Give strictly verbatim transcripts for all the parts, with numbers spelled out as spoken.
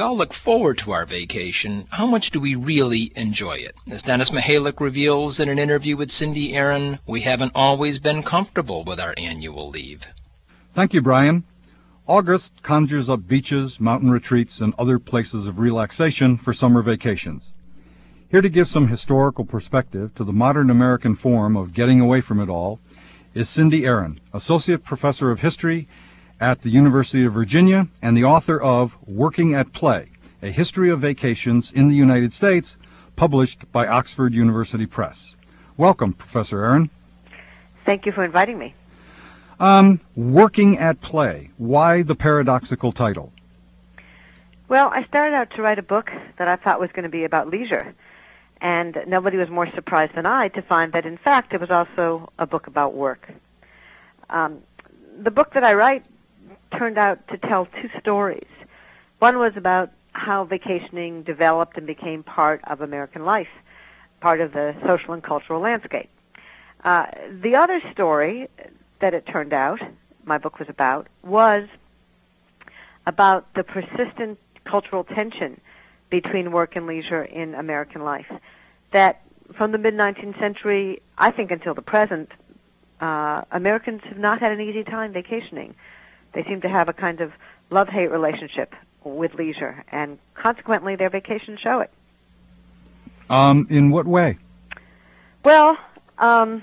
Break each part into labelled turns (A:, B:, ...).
A: all look forward to our vacation, how much do we really enjoy it? As Dennis Mihalik reveals in an interview with Cindy Aaron, we haven't always been comfortable with our annual leave.
B: Thank you, Brian. August conjures up beaches, mountain retreats, and other places of relaxation for summer vacations. Here to give some historical perspective to the modern American form of getting away from it all is Cindy Aaron, Associate Professor of History at the University of Virginia and the author of Working at Play, A History of Vacations in the United States, published by Oxford University Press. Welcome, Professor Aaron.
C: Thank you for inviting me.
B: Um, Working at Play. Why the paradoxical title?
C: Well, I started out to write a book that I thought was going to be about leisure, and nobody was more surprised than I to find that, in fact, it was also a book about work. Um, the book that I write turned out to tell two stories. One was about how vacationing developed and became part of American life, part of the social and cultural landscape. Uh, the other story that it turned out, my book was about, was about the persistent cultural tension between work and leisure in American life, that from the mid-nineteenth century, I think until the present, uh, Americans have not had an easy time vacationing. They seem to have a kind of love-hate relationship with leisure, and consequently their vacations show it.
B: Um, in what way?
C: Well, um,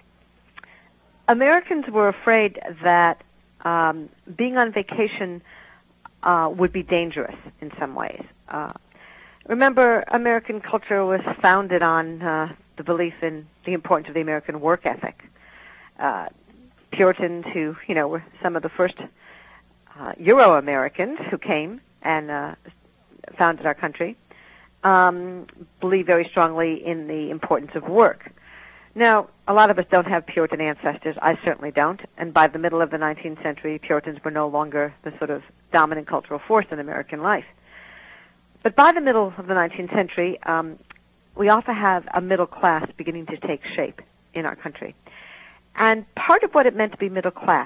C: Americans were afraid that um, being on vacation uh, would be dangerous in some ways. Uh, remember, American culture was founded on uh, the belief in the importance of the American work ethic. Uh, Puritans, who, you know, were some of the first uh, Euro-Americans who came and uh, founded our country, um, believe very strongly in the importance of work. Now, a lot of us don't have Puritan ancestors. I certainly don't. And by the middle of the nineteenth century, Puritans were no longer the sort of dominant cultural force in American life. But by the middle of the nineteenth century, um, we also have a middle class beginning to take shape in our country. And part of what it meant to be middle class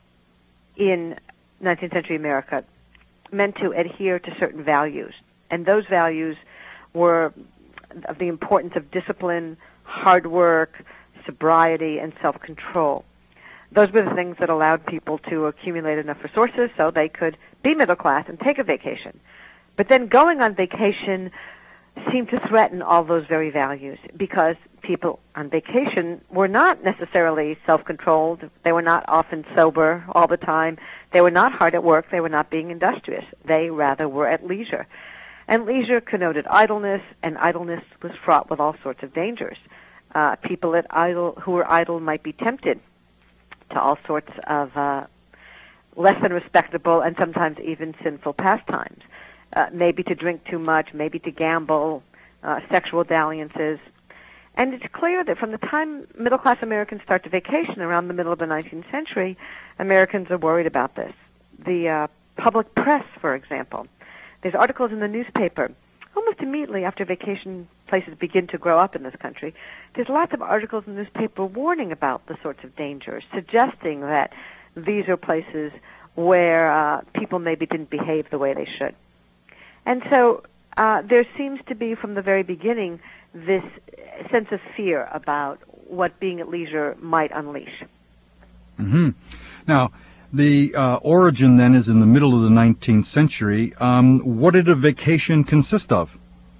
C: in nineteenth century America meant to adhere to certain values. And those values were of the importance of discipline, hard work, sobriety, and self-control. Those were the things that allowed people to accumulate enough resources so they could be middle class and take a vacation. But then going on vacation seemed to threaten all those very values, because people on vacation were not necessarily self-controlled. They were not often sober all the time. They were not hard at work. They were not being industrious. They rather were at leisure. And leisure connoted idleness, and idleness was fraught with all sorts of dangers. Uh, people at idle, who were idle might be tempted to all sorts of uh, less than respectable and sometimes even sinful pastimes. Uh, maybe to drink too much, maybe to gamble, uh, sexual dalliances. And it's clear that from the time middle-class Americans start to vacation around the middle of the nineteenth century, Americans are worried about this. The uh, public press, for example. There's articles in the newspaper almost immediately after vacation places begin to grow up in this country. There's lots of articles in the newspaper warning about the sorts of dangers, suggesting that these are places where uh, people maybe didn't behave the way they should. And so uh, there seems to be, from the very beginning, this sense of fear about what being at leisure might unleash.
B: Mm-hmm. Now, the uh, origin then is in the middle of the nineteenth century. Um, what did a vacation consist of?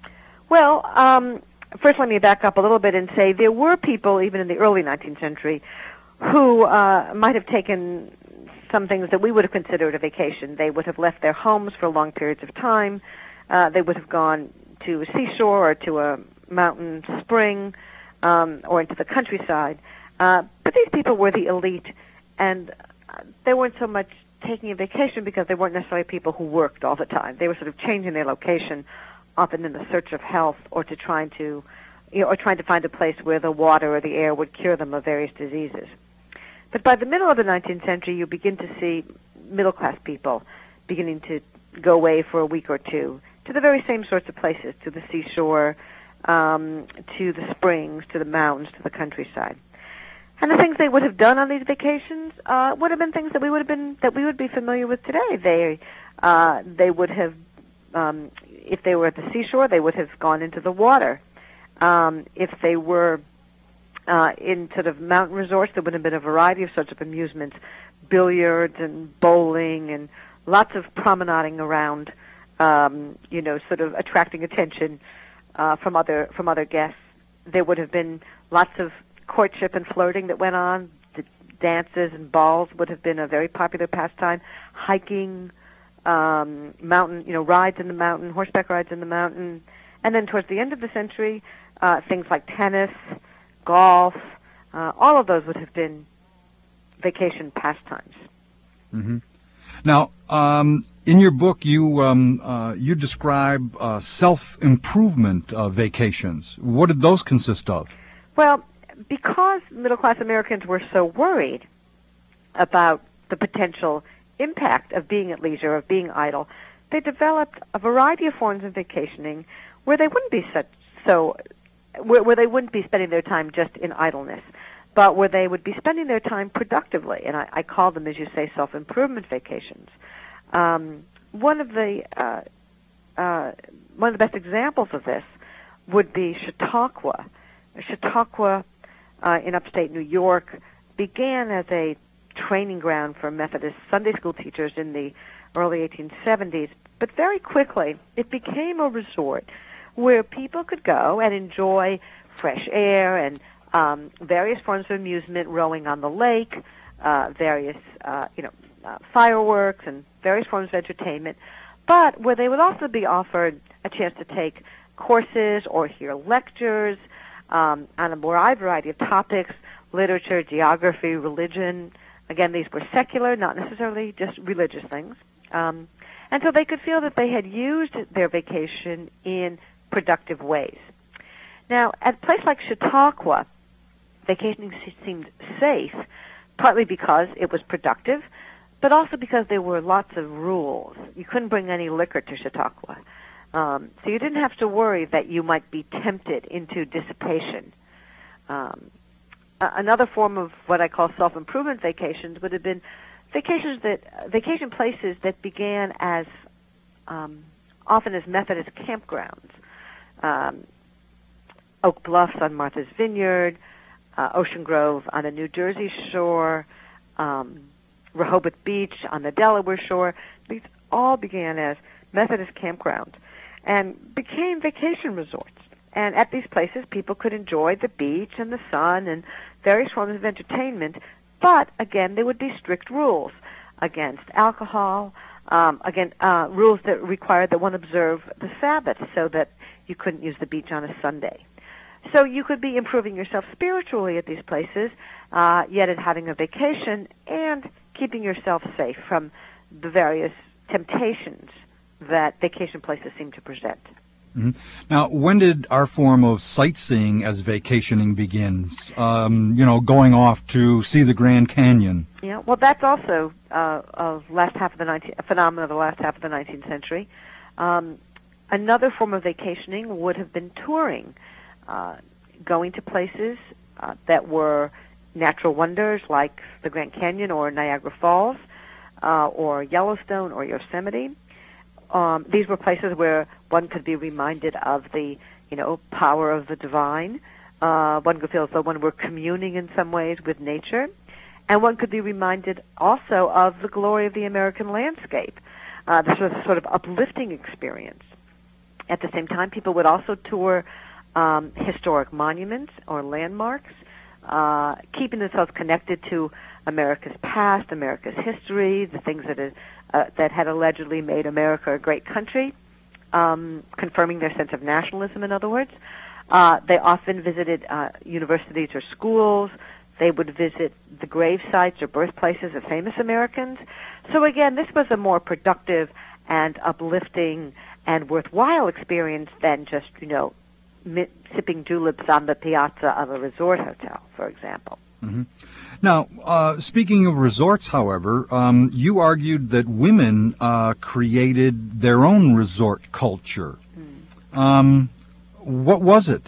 C: Well, um, first let me back up a little bit and say there were people, even in the early nineteenth century, who uh, might have taken some things that we would have considered a vacation. They would have left their homes for long periods of time. Uh, they would have gone to a seashore or to a mountain spring um, or into the countryside. Uh, but these people were the elite, and they weren't so much taking a vacation because they weren't necessarily people who worked all the time. They were sort of changing their location, often in the search of health or to trying to, you know, or trying to find a place where the water or the air would cure them of various diseases. But by the middle of the nineteenth century, you begin to see middle-class people beginning to go away for a week or two to the very same sorts of places, to the seashore, um, to the springs, to the mountains, to the countryside. And the things they would have done on these vacations uh, would have been things that we would have been that we would be familiar with today. They uh, they would have um, if they were at the seashore, they would have gone into the water. Um, if they were uh, in sort of mountain resorts, there would have been a variety of sorts of amusements, billiards and bowling and lots of promenading around, um, you know, sort of attracting attention uh, from other from other guests. There would have been lots of courtship and flirting that went on. The dances and balls would have been a very popular pastime. Hiking, um, mountain, you know, rides in the mountain, horseback rides in the mountain. And then towards the end of the century, uh, things like tennis, golf, uh, all of those would have been vacation pastimes.
B: Mm-hmm. Now, um, in your book, you um, uh, you describe uh, self-improvement uh, vacations. What did those consist of?
C: Well, because middle-class Americans were so worried about the potential impact of being at leisure, of being idle, they developed a variety of forms of vacationing where they wouldn't be such so where, where they wouldn't be spending their time just in idleness, but where they would be spending their time productively. And I, I call them, as you say, self-improvement vacations. Um, one of the uh, uh, one of the best examples of this would be Chautauqua. Chautauqua uh, in upstate New York began as a training ground for Methodist Sunday school teachers in the early eighteen seventies, but very quickly it became a resort where people could go and enjoy fresh air and um, various forms of amusement, rowing on the lake, uh, various uh, you know uh, fireworks and various forms of entertainment, but where they would also be offered a chance to take courses or hear lectures um, on a wide variety of topics: literature, geography, religion. Again, these were secular, not necessarily just religious things. Um, and so they could feel that they had used their vacation in productive ways. Now, at a place like Chautauqua, vacationing seemed safe, partly because it was productive, but also because there were lots of rules. You couldn't bring any liquor to Chautauqua. Um, so you didn't have to worry that you might be tempted into dissipation. Um, Another form of what I call self-improvement vacations would have been vacations that vacation places that began as um, often as Methodist campgrounds. Um, Oak Bluffs on Martha's Vineyard, uh, Ocean Grove on the New Jersey shore, um, Rehoboth Beach on the Delaware shore. These all began as Methodist campgrounds and became vacation resorts. And at these places, people could enjoy the beach and the sun and various forms of entertainment, but again, there would be strict rules against alcohol, um, again, uh, rules that required that one observe the Sabbath so that you couldn't use the beach on a Sunday. So you could be improving yourself spiritually at these places, uh, yet at having a vacation and keeping yourself safe from the various temptations that vacation places seem to present.
B: Mm-hmm. Now, when did our form of sightseeing as vacationing begins? Um, you know, going off to see the Grand Canyon.
C: Yeah, well, that's also uh, of last half of the nineteenth, a phenomenon of the last half of the nineteenth century. Um, another form of vacationing would have been touring, uh, going to places uh, that were natural wonders like the Grand Canyon or Niagara Falls, uh, or Yellowstone or Yosemite. Um, these were places where one could be reminded of the, you know, power of the divine. Uh, one could feel as though one were communing in some ways with nature. And one could be reminded also of the glory of the American landscape. Uh, this was a sort of uplifting experience. At the same time, people would also tour um, historic monuments or landmarks, uh, keeping themselves connected to America's past, America's history, the things that is, uh, that had allegedly made America a great country, um, confirming their sense of nationalism, in other words. Uh, they often visited uh, universities or schools. They would visit the grave sites or birthplaces of famous Americans. So again, this was a more productive and uplifting and worthwhile experience than just, you know, mi- sipping juleps on the piazza of a resort hotel, for example.
B: Mm-hmm. Now, uh, speaking of resorts, however, um, you argued that women uh, created their own resort culture. Mm. Um, what was it?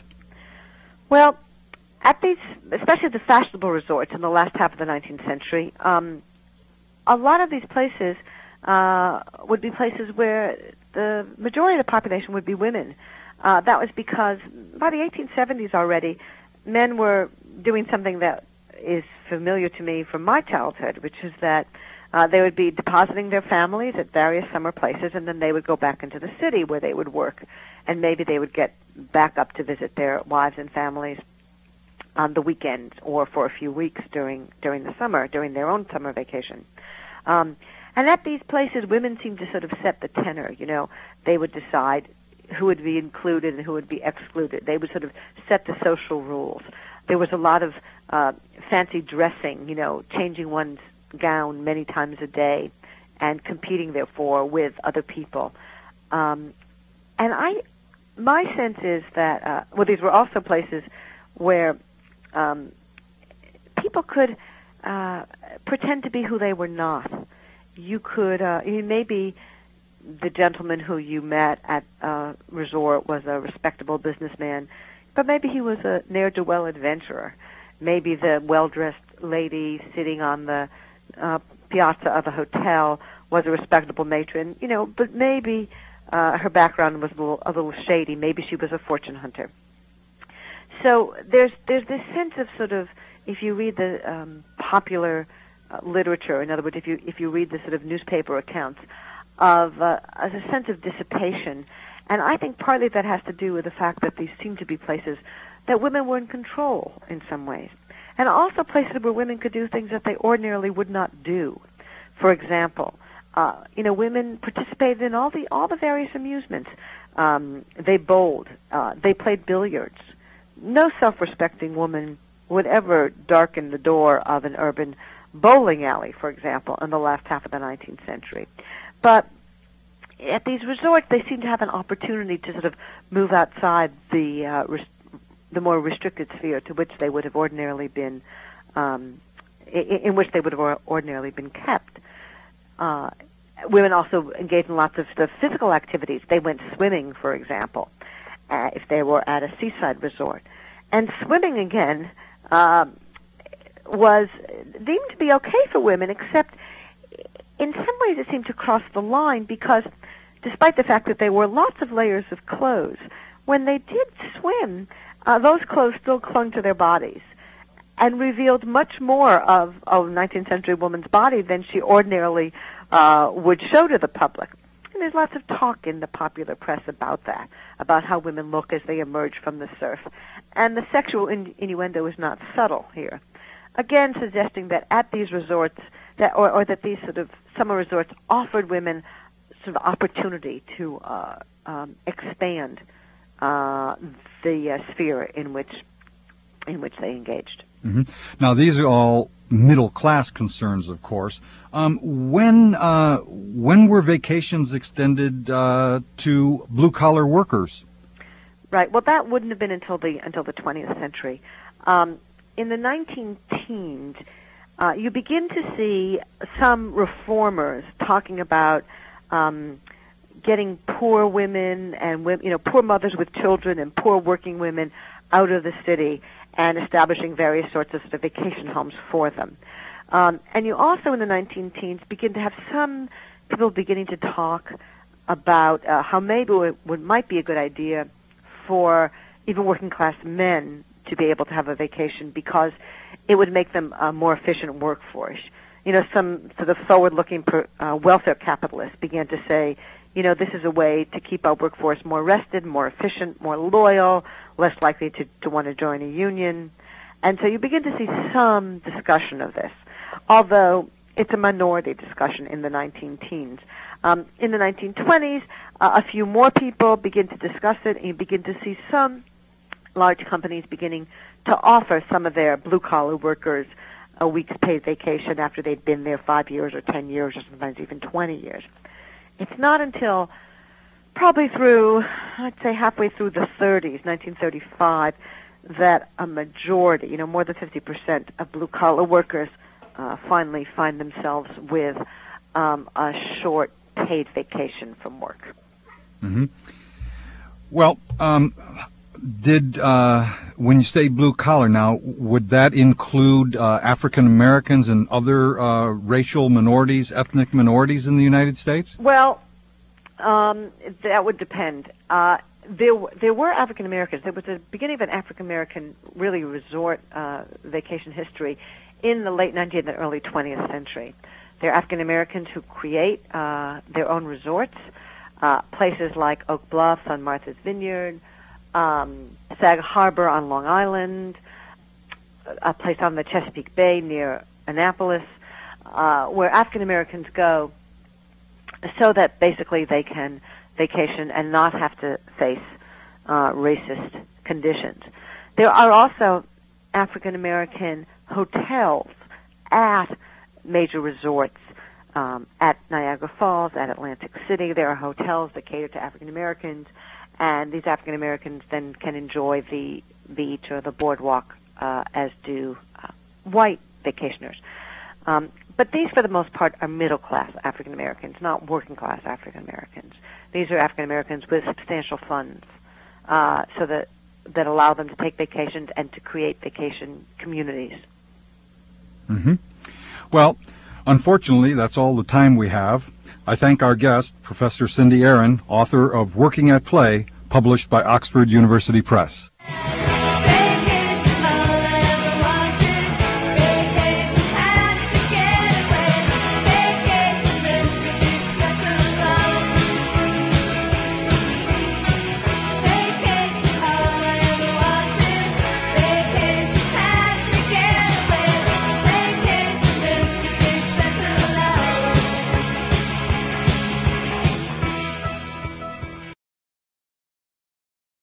C: Well, at these, especially the fashionable resorts in the last half of the nineteenth century, um, a lot of these places uh, would be places where the majority of the population would be women. Uh, that was because by the eighteen seventies already, men were doing something that is familiar to me from my childhood, which is that uh, they would be depositing their families at various summer places, and then they would go back into the city where they would work, and maybe they would get back up to visit their wives and families on the weekends or for a few weeks during during the summer, during their own summer vacation. Um, and at these places, women seemed to sort of set the tenor. You know, they would decide who would be included and who would be excluded. They would sort of set the social rules. There was a lot of uh, fancy dressing, you know, changing one's gown many times a day and competing, therefore, with other people. Um, and I, my sense is that, uh, well, these were also places where um, people could uh, pretend to be who they were not. You could, uh, maybe the gentleman who you met at a resort was a respectable businessman, but maybe he was a ne'er-do-well adventurer. Maybe the well-dressed lady sitting on the uh, piazza of a hotel was a respectable matron, you know, but maybe uh, her background was a little, a little shady. Maybe she was a fortune hunter. So there's there's this sense of sort of, if you read the um, popular uh, literature, in other words, if you if you read the sort of newspaper accounts, of uh, a sense of dissipation. And I think partly that has to do with the fact that these seem to be places that women were in control in some ways, and also places where women could do things that they ordinarily would not do. For example, uh, you know, women participated in all the all the various amusements. Um, they bowled. Uh, they played billiards. No self-respecting woman would ever darken the door of an urban bowling alley, for example, in the last half of the nineteenth century. But at these resorts, they seem to have an opportunity to sort of move outside the uh, res- the more restricted sphere to which they would have ordinarily been, um, in, in which they would have ordinarily been kept. Uh, women also engaged in lots of, of physical activities. They went swimming, for example, uh, if they were at a seaside resort. And swimming, again, uh, was deemed to be okay for women, except in some ways it seemed to cross the line because despite the fact that there were lots of layers of clothes, when they did swim, uh, those clothes still clung to their bodies and revealed much more of a nineteenth century woman's body than she ordinarily uh, would show to the public. And there's lots of talk in the popular press about that, about how women look as they emerge from the surf. And the sexual in- innuendo is not subtle here. Again, suggesting that at these resorts, that or, or that these sort of summer resorts offered women sort of opportunity to uh, um, expand uh, the uh, sphere in which in which they engaged.
B: Mm-hmm. Now, these are all middle-class concerns, of course. Um, when uh, when were vacations extended uh, to blue-collar workers?
C: Right. Well, that wouldn't have been until the until the twentieth century. Um, in the nineteen teens, uh, you begin to see some reformers talking about um, getting poor women and women, you know, poor mothers with children and poor working women out of the city and establishing various sorts of, sort of vacation homes for them. Um, and you also, in the nineteen teens, begin to have some people beginning to talk about uh, how maybe it would, might be a good idea for even working-class men to be able to have a vacation because it would make them a more efficient workforce. You know, some sort of forward-looking per, uh, welfare capitalists began to say, you know, this is a way to keep our workforce more rested, more efficient, more loyal, less likely to, to want to join a union. And so you begin to see some discussion of this, although it's a minority discussion in the nineteen teens. Um, in the nineteen twenties, uh, a few more people begin to discuss it, and you begin to see some large companies beginning to offer some of their blue-collar workers a week's paid vacation after they'd been there five years or ten years or sometimes even twenty years. It's not until probably through, I'd say halfway through the thirties, nineteen thirty-five, that a majority, you know, more than fifty percent of blue-collar workers uh, finally find themselves with um, a short paid vacation from work.
B: Mm-hmm. Well, um, did, uh, when you say blue-collar now, would that include uh, African Americans and other uh, racial minorities, ethnic minorities in the United States?
C: Well, Um, that would depend. Uh, there, there were African Americans. There was the beginning of an African American, really resort uh, vacation history in the late nineteenth and early twentieth century. There are African Americans who create uh, their own resorts, uh, places like Oak Bluffs on Martha's Vineyard, um, Sag Harbor on Long Island, a place on the Chesapeake Bay near Annapolis, uh, where African Americans go so that basically they can vacation and not have to face uh, racist conditions. There are also African American hotels at major resorts, um, at Niagara Falls, at Atlantic City. There are hotels that cater to African Americans, and these African Americans then can enjoy the beach or the boardwalk uh, as do uh, white vacationers. Um, but these, for the most part, are middle-class African Americans, not working-class African Americans. These are African Americans with substantial funds, uh, so that that allow them to take vacations and to create vacation communities.
B: Mm-hmm. Well, unfortunately, that's all the time we have. I thank our guest, Professor Cindy Aaron, author of Working at Play, published by Oxford University Press.